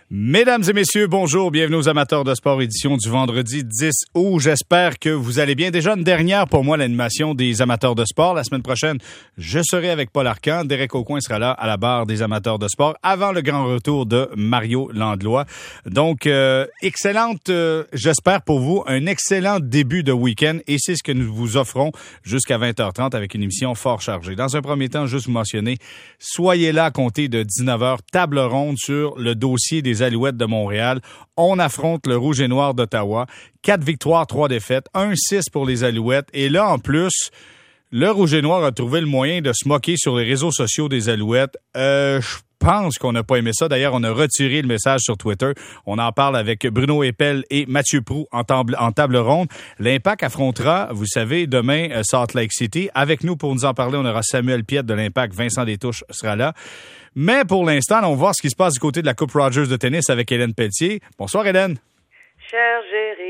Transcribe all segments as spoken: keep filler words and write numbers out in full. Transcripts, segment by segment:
Mesdames et messieurs, bonjour, bienvenue aux amateurs de sport, édition du vendredi dix août. J'espère que vous allez bien. Déjà une dernière pour moi, l'animation des amateurs de sport. La semaine prochaine, je serai avec Paul Arcand. Derek Aucoin sera là à la barre des amateurs de sport avant le grand retour de Mario Landlois. Donc, euh, excellente, euh, j'espère pour vous, un excellent début de week-end et c'est ce que nous vous offrons jusqu'à vingt heures trente avec une émission fort chargée. Dans un premier temps, juste vous mentionner, soyez là à compter de dix-neuf heures, table ronde sur le dossier des Alouettes de Montréal. On affronte le Rouge et Noir d'Ottawa. Quatre victoires, trois défaites, un six pour les Alouettes. Et là, en plus, le Rouge et Noir a trouvé le moyen de se moquer sur les réseaux sociaux des Alouettes. Euh, je pense qu'on n'a pas aimé ça. D'ailleurs, on a retiré le message sur Twitter. On en parle avec Bruno Eppel et Mathieu Proulx en, table, en table ronde. L'Impact affrontera, vous savez, demain euh, Salt Lake City. Avec nous pour nous en parler, on aura Samuel Piette de l'Impact. Vincent Détouche sera là. Mais pour l'instant, on va voir ce qui se passe du côté de la Coupe Rogers de tennis avec Hélène Pelletier. Bonsoir, Hélène. Cher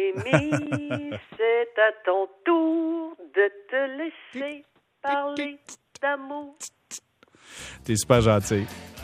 Jérémy, c'est à ton tour de te laisser parler d'amour. T'es super gentil.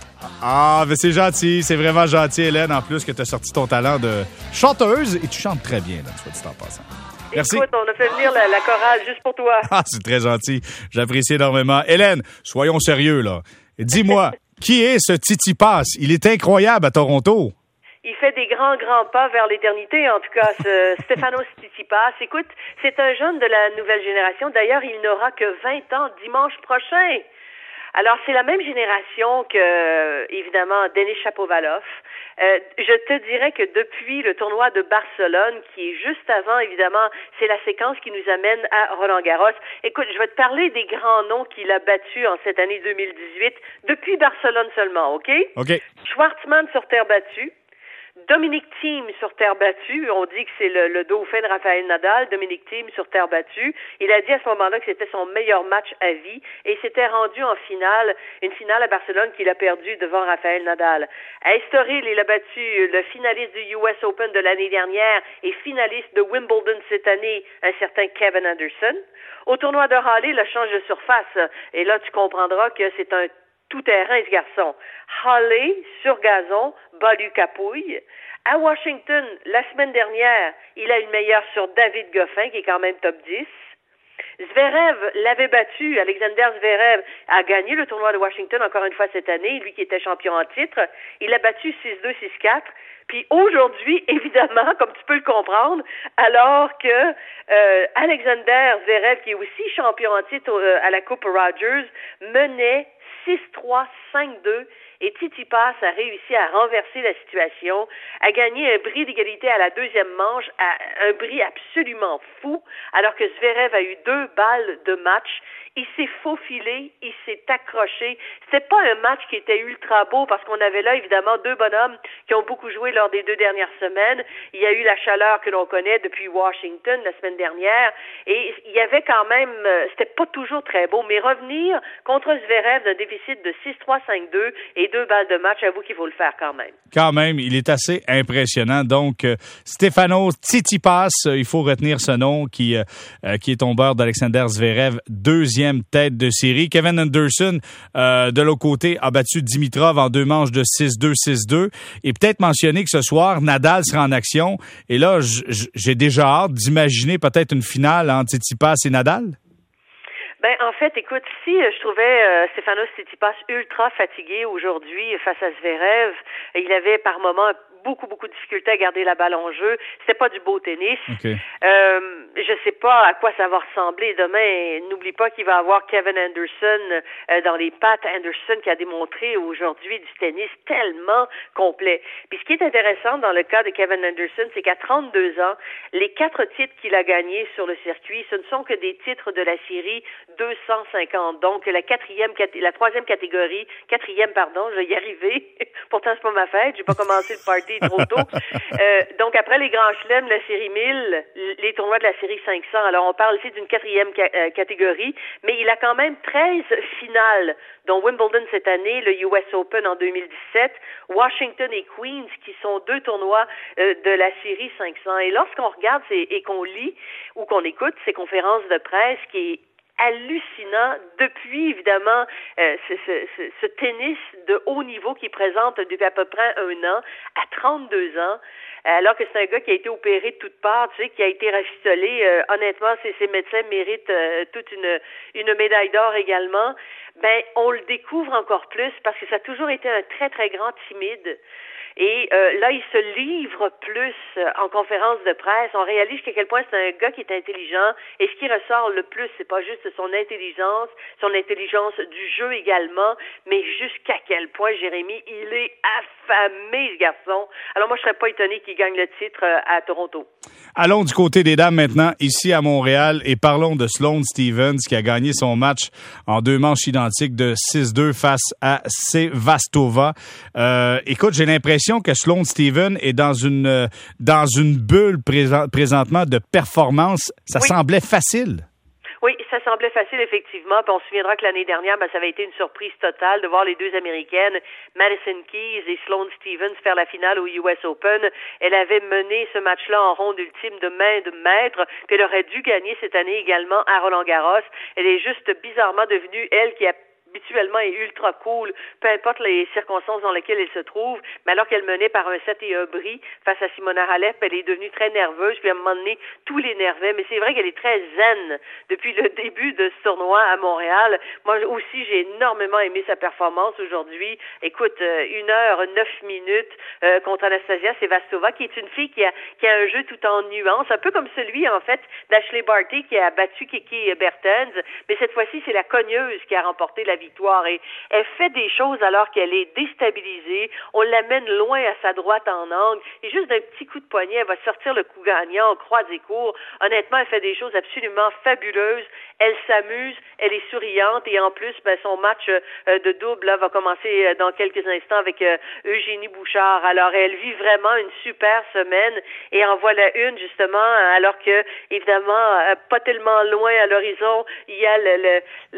Ah, mais c'est gentil, c'est vraiment gentil, Hélène, en plus que tu as sorti ton talent de chanteuse et tu chantes très bien, là, soit dit en passant. Merci. Écoute, on a fait venir la, la chorale juste pour toi. Ah, c'est très gentil. J'apprécie énormément. Hélène, soyons sérieux, là. Dis-moi, qui est ce Tsitsipas? Il est incroyable à Toronto. Il fait des grands, grands pas vers l'éternité, en tout cas, ce Stefanos Tsitsipas. Écoute, c'est un jeune de la nouvelle génération. D'ailleurs, il n'aura que vingt ans dimanche prochain. Alors, c'est la même génération que, évidemment, Denis Shapovalov. Euh, je te dirais que depuis le tournoi de Barcelone, qui est juste avant, évidemment, c'est la séquence qui nous amène à Roland-Garros. Écoute, je vais te parler des grands noms qu'il a battus en cette année deux mille dix-huit, depuis Barcelone seulement, OK? OK. Schwartzmann sur terre battue. Dominic Thiem sur terre battue. On dit que c'est le, le dauphin de Rafael Nadal. Dominic Thiem sur terre battue. Il a dit à ce moment-là que c'était son meilleur match à vie et il s'était rendu en finale, une finale à Barcelone qu'il a perdue devant Rafael Nadal. À Estoril, il a battu le finaliste du U S Open de l'année dernière et finaliste de Wimbledon cette année, un certain Kevin Anderson. Au tournoi de Raleigh, le change de surface. Et là, tu comprendras que c'est un tout-terrain, ce garçon. Halley, sur gazon, bat du Capouille. À Washington, la semaine dernière, il a une meilleure sur David Goffin, qui est quand même top dix. Zverev l'avait battu. Alexander Zverev a gagné le tournoi de Washington encore une fois cette année, lui qui était champion en titre. Il a battu six deux, six quatre. Puis aujourd'hui, évidemment, comme tu peux le comprendre, alors que euh, Alexander Zverev, qui est aussi champion en titre euh, à la Coupe Rogers, menait six trois, cinq deux. Et Tsitsipas a réussi à renverser la situation, a gagné un bris d'égalité à la deuxième manche, à un bris absolument fou, alors que Zverev a eu deux balles de match. Il s'est faufilé, il s'est accroché. C'était pas un match qui était ultra beau parce qu'on avait là évidemment deux bonhommes qui ont beaucoup joué lors des deux dernières semaines. Il y a eu la chaleur que l'on connaît depuis Washington la semaine dernière et il y avait quand même, c'était pas toujours très beau, mais revenir contre Zverev d'un déficit de six trois, cinq deux et deux balles de match, avoue qu'il faut le faire quand même. Quand même, il est assez impressionnant. Donc, euh, Stefanos Tsitsipas, euh, il faut retenir ce nom qui, euh, qui est tombeur d'Alexander Zverev, deuxième tête de série. Kevin Anderson, euh, de l'autre côté, a battu Dimitrov en deux manches de six deux, six deux. Et peut-être mentionner que ce soir, Nadal sera en action. Et là, j'ai déjà hâte d'imaginer peut-être une finale entre Tsitsipas et Nadal. Ben, en fait, écoute, si euh, je trouvais euh, Stefanos Tsitsipas ultra fatigué aujourd'hui face à Zverev, il avait par moments beaucoup, beaucoup de difficultés à garder la balle en jeu. C'était pas du beau tennis. Okay. Euh, je sais pas à quoi ça va ressembler demain. N'oublie pas qu'il va avoir Kevin Anderson euh, dans les pattes. Anderson qui a démontré aujourd'hui du tennis tellement complet. Puis ce qui est intéressant dans le cas de Kevin Anderson, c'est qu'à trente-deux ans, les quatre titres qu'il a gagnés sur le circuit, ce ne sont que des titres de la série deux cent cinquante. Donc la quatrième, la troisième catégorie, quatrième pardon, je vais y arriver. Pourtant c'est pas ma fête, j'ai pas commencé le party trop tôt. Euh, donc après les grands chelems, la série mille, les tournois de la série cinq cents. Alors on parle ici d'une quatrième ca- euh, catégorie, mais il a quand même treize finales, dont Wimbledon cette année, le U S Open en deux mille dix-sept, Washington et Queens, qui sont deux tournois euh, de la série cinq cents. Et lorsqu'on regarde et qu'on lit ou qu'on écoute ces conférences de presse qui est hallucinant depuis, évidemment, euh, ce, ce, ce, ce tennis de haut niveau qu'il présente depuis à peu près un an, à trente-deux ans, alors que c'est un gars qui a été opéré de toutes parts, tu sais, qui a été rafistolé. Euh, honnêtement, ses, ses médecins méritent euh, toute une, une médaille d'or également. Ben, on le découvre encore plus parce que ça a toujours été un très, très grand timide. Et euh, là, il se livre plus euh, en conférence de presse. On réalise qu'à quel point c'est un gars qui est intelligent. Et ce qui ressort le plus, c'est pas juste son intelligence, son intelligence du jeu également, mais jusqu'à quel point, Jérémy, il est affamé, ce garçon. Alors moi, je serais pas étonné qu'il gagne le titre euh, à Toronto. Allons du côté des dames maintenant, ici à Montréal, et parlons de Sloane Stephens qui a gagné son match en deux manches identiques de six deux face à Sevastova. Euh, écoute, j'ai l'impression que Sloane Stephens est dans une dans une bulle présent, présentement de performance. Ça oui. semblait facile. Oui, ça semblait facile, effectivement. Puis on se souviendra que l'année dernière, ben, ça avait été une surprise totale de voir les deux Américaines, Madison Keys et Sloane Stephens, faire la finale au U S Open. Elle avait mené ce match-là en ronde ultime de main de maître, puis elle aurait dû gagner cette année également à Roland-Garros. Elle est juste bizarrement devenue, elle qui a habituellement est ultra cool, peu importe les circonstances dans lesquelles elle se trouve, mais alors qu'elle menait par un set et un bris face à Simona Halep, elle est devenue très nerveuse, puis à un moment donné, tout l'énervait, mais c'est vrai qu'elle est très zen depuis le début de ce tournoi à Montréal. Moi aussi, j'ai énormément aimé sa performance aujourd'hui. Écoute, une heure, neuf minutes euh, contre Anastasia Sevastova, qui est une fille qui a, qui a un jeu tout en nuances, un peu comme celui, en fait, d'Ashley Barty qui a battu Kiki Bertens, mais cette fois-ci, c'est la cogneuse qui a remporté la victoire et elle fait des choses alors qu'elle est déstabilisée. On l'amène loin à sa droite en angle et juste d'un petit coup de poignet, elle va sortir le coup gagnant en croix et court. Honnêtement, elle fait des choses absolument fabuleuses. Elle s'amuse, elle est souriante et en plus, ben, son match euh, de double là, va commencer euh, dans quelques instants avec euh, Eugénie Bouchard. Alors, elle vit vraiment une super semaine et en voilà une justement alors que, évidemment, euh, pas tellement loin à l'horizon, il y a le, le,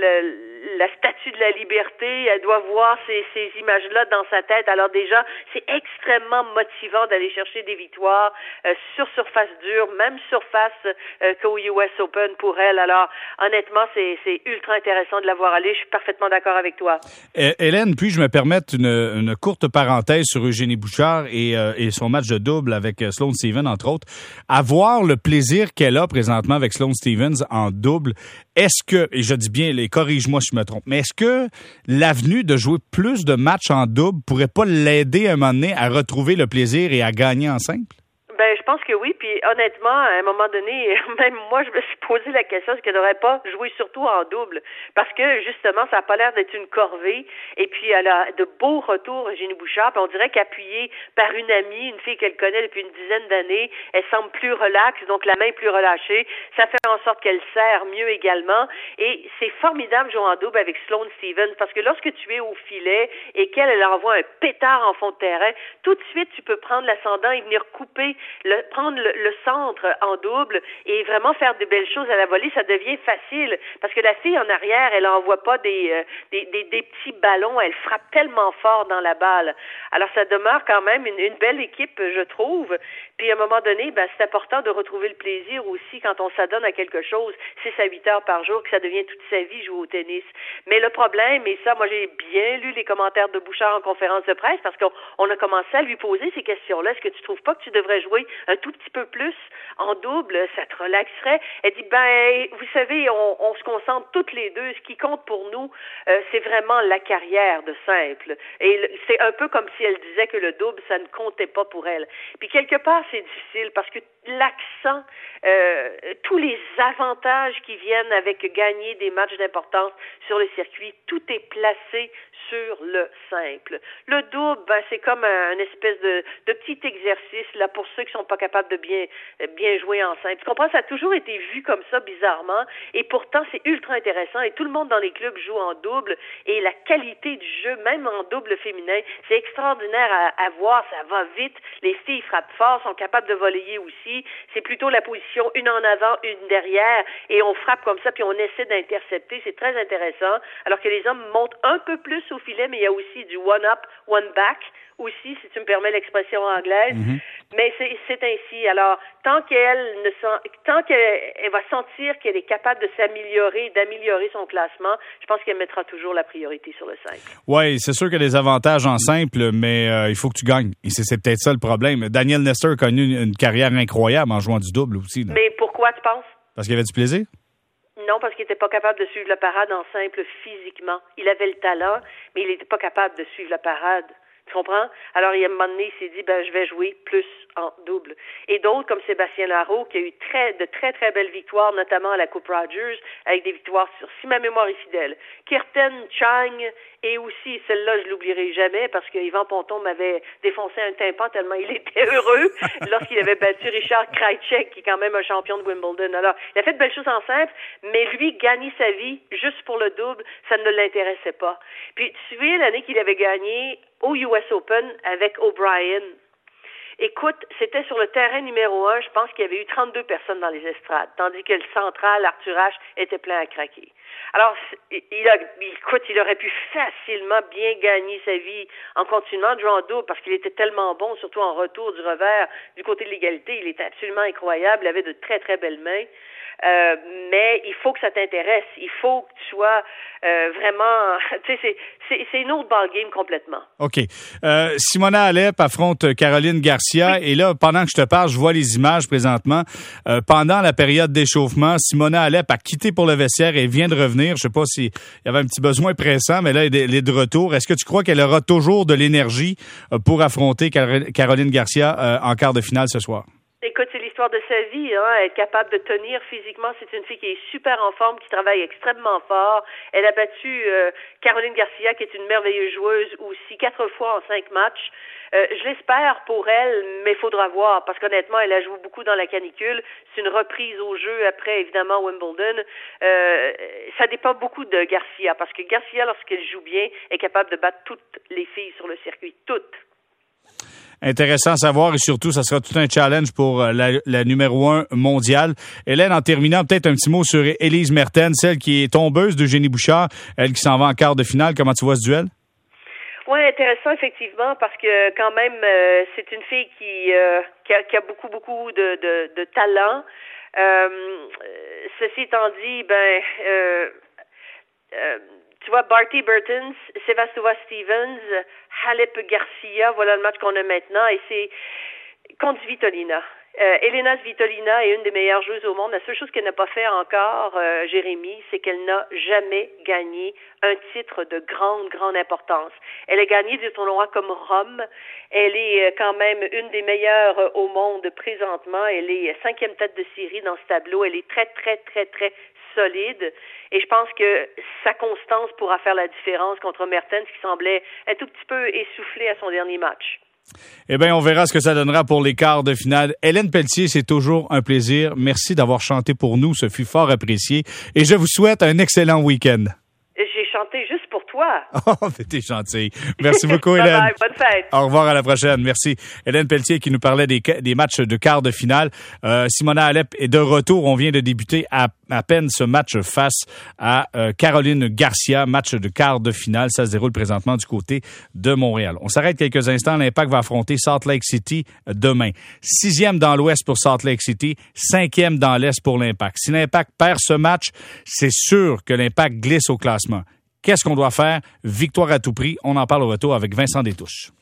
le, la statue de la liberté. Elle doit voir ces, ces images-là dans sa tête. Alors déjà, c'est extrêmement motivant d'aller chercher des victoires euh, sur surface dure, même surface euh, qu'au U S Open pour elle. Alors, honnêtement, c'est, c'est ultra intéressant de la voir aller. Je suis parfaitement d'accord avec toi. Hélène, puis-je me permettre une, une courte parenthèse sur Eugénie Bouchard et, euh, et son match de double avec Sloane Stephens, entre autres. Avoir le plaisir qu'elle a présentement avec Sloane Stephens en double, est-ce que, et je dis bien, les corrige-moi si je me trompe, mais est-ce que l'avenue de jouer plus de matchs en double pourrait pas l'aider à un moment donné à retrouver le plaisir et à gagner en simple? Ben, je pense que oui, puis honnêtement, à un moment donné, même moi, je me suis posé la question, est-ce qu'elle n'aurait pas joué surtout en double? Parce que, justement, ça n'a pas l'air d'être une corvée, et puis elle a de beaux retours, Eugénie Bouchard, puis on dirait qu'appuyée par une amie, une fille qu'elle connaît depuis une dizaine d'années, elle semble plus relaxe, donc la main plus relâchée, ça fait en sorte qu'elle serre mieux également, et c'est formidable de jouer en double avec Sloane Stephens, parce que lorsque tu es au filet, et qu'elle, elle envoie un pétard en fond de terrain, tout de suite, tu peux prendre l'ascendant et venir couper Le, prendre le, le centre en double et vraiment faire de belles choses à la volée, ça devient facile parce que la fille en arrière, elle envoie pas des, euh, des, des, des petits ballons, elle frappe tellement fort dans la balle. Alors ça demeure quand même une, une belle équipe, je trouve. Puis à un moment donné, ben, c'est important de retrouver le plaisir aussi quand on s'adonne à quelque chose, six à huit heures par jour, que ça devient toute sa vie jouer au tennis. Mais le problème, et ça, moi j'ai bien lu les commentaires de Bouchard en conférence de presse parce qu'on on a commencé à lui poser ces questions-là. Est-ce que tu trouves pas que tu devrais jouer un tout petit peu plus en double, ça te relaxerait? Elle dit, ben, vous savez, on, on se concentre toutes les deux. Ce qui compte pour nous, euh, c'est vraiment la carrière de simple. Et le, c'est un peu comme si elle disait que le double, ça ne comptait pas pour elle. Puis quelque part, c'est difficile parce que l'accent, euh, tous les avantages qui viennent avec gagner des matchs d'importance sur le circuit, tout est placé sur le simple. Le double, ben, c'est comme un, une espèce de, de petit exercice là pour ceux qui sont pas capables de bien bien jouer en simple. Tu comprends? Ça a toujours été vu comme ça bizarrement et pourtant c'est ultra intéressant et tout le monde dans les clubs joue en double et la qualité du jeu, même en double féminin, c'est extraordinaire à, à voir. Ça va vite. Les filles frappent fort, sont capables de voleyer aussi. C'est plutôt la position une en avant, une derrière et on frappe comme ça puis on essaie d'intercepter. C'est très intéressant. Alors que les hommes montent un peu plus au filet, mais il y a aussi du one up, one back aussi, si tu me permets l'expression anglaise. Mm-hmm. Mais c'est, c'est ainsi. Alors, tant qu'elle ne sent, tant qu'elle elle va sentir qu'elle est capable de s'améliorer, d'améliorer son classement, je pense qu'elle mettra toujours la priorité sur le simple. Oui, c'est sûr qu'il y a des avantages en simple, mais euh, il faut que tu gagnes. Et c'est, c'est peut-être ça le problème. Daniel Nestor a connu une, une carrière incroyable en jouant du double aussi. Là. Mais pourquoi tu penses? Parce qu'il y avait du plaisir? Non, parce qu'il n'était pas capable de suivre la parade en simple physiquement. Il avait le talent, mais il n'était pas capable de suivre la parade. Tu comprends? Alors, il y a un moment donné, il s'est dit, ben, je vais jouer plus en double. Et d'autres, comme Sébastien Larreau, qui a eu très, de très, très belles victoires, notamment à la Coupe Rogers, avec des victoires sur, si ma mémoire est fidèle, Kirten Chang, et aussi, celle-là, je l'oublierai jamais, parce que Yvan Ponton m'avait défoncé un tympan tellement il était heureux lorsqu'il avait battu Richard Krajicek, qui est quand même un champion de Wimbledon. Alors, il a fait de belles choses en simple, mais lui, gagner sa vie juste pour le double, ça ne l'intéressait pas. Puis, tu te souviens l'année qu'il avait gagné au U S Open avec O'Brien? Écoute, c'était sur le terrain numéro un, je pense qu'il y avait eu trente-deux personnes dans les estrades, tandis que le central, Arthur Ashe, était plein à craquer. Alors, il a, écoute, il aurait pu facilement bien gagner sa vie en continuant de jouer en double parce qu'il était tellement bon, surtout en retour du revers, du côté de l'égalité, il était absolument incroyable, il avait de très très belles mains. Euh, mais il faut que ça t'intéresse, il faut que tu sois euh, vraiment, tu sais, c'est, c'est, c'est une autre ballgame complètement. OK. Euh, Simona Alep affronte Caroline Garcia, oui. Et là, pendant que je te parle, je vois les images présentement. Euh, pendant la période d'échauffement, Simona Alep a quitté pour le vestiaire et vient de revenir. Je sais pas s'il y avait un petit besoin pressant, mais là, elle est de retour. Est-ce que tu crois qu'elle aura toujours de l'énergie pour affronter Caroline Garcia euh, en quart de finale ce soir? Écoute, c'est l'histoire de sa vie, hein. Être capable de tenir physiquement. C'est une fille qui est super en forme, qui travaille extrêmement fort. Elle a battu euh, Caroline Garcia, qui est une merveilleuse joueuse aussi, quatre fois en cinq matchs. Euh, je l'espère pour elle, mais il faudra voir, parce qu'honnêtement, elle a joué beaucoup dans la canicule. C'est une reprise au jeu après, évidemment, Wimbledon. Euh, ça dépend beaucoup de Garcia, parce que Garcia, lorsqu'elle joue bien, est capable de battre toutes les filles sur le circuit, toutes. Intéressant à savoir et surtout, ça sera tout un challenge pour la, la numéro un mondiale. Hélène, en terminant, peut-être un petit mot sur Élise Mertens, celle qui est tombeuse d'Eugénie Bouchard, elle qui s'en va en quart de finale. Comment tu vois ce duel? Oui, intéressant effectivement parce que quand même, euh, c'est une fille qui, euh, qui, a, qui a beaucoup, beaucoup de, de, de talent. Euh, ceci étant dit, ben... Euh, euh, Tu vois, Barty Bertens, Sevastova Stevens, Halep Garcia, voilà le match qu'on a maintenant, et c'est contre Svitolina. Euh, Elena Svitolina est une des meilleures joueuses au monde. La seule chose qu'elle n'a pas fait encore, euh, Jérémy, c'est qu'elle n'a jamais gagné un titre de grande, grande importance. Elle a gagné des tournois comme Rome. Elle est quand même une des meilleures au monde présentement. Elle est cinquième tête de série dans ce tableau. Elle est très, très, très, très solide. Et je pense que sa constance pourra faire la différence contre Mertens, qui semblait un tout petit peu essoufflé à son dernier match. Eh bien, on verra ce que ça donnera pour les quarts de finale. Hélène Pelletier, c'est toujours un plaisir. Merci d'avoir chanté pour nous. Ce fut fort apprécié. Et je vous souhaite un excellent week-end. J'ai chanté juste pour toi. Oh, t'es gentille. Merci beaucoup, Hélène. Bye bye, bonne fête. Au revoir, à la prochaine. Merci. Hélène Pelletier qui nous parlait des, des matchs de quart de finale. Euh, Simona Alep est de retour. On vient de débuter à, à peine ce match face à euh, Caroline Garcia. Match de quart de finale. Ça se déroule présentement du côté de Montréal. On s'arrête quelques instants. L'Impact va affronter Salt Lake City demain. Sixième dans l'Ouest pour Salt Lake City. Cinquième dans l'Est pour l'Impact. Si l'Impact perd ce match, c'est sûr que l'Impact glisse au classement. Qu'est-ce qu'on doit faire? Victoire à tout prix. On en parle au retour avec Vincent Détouche.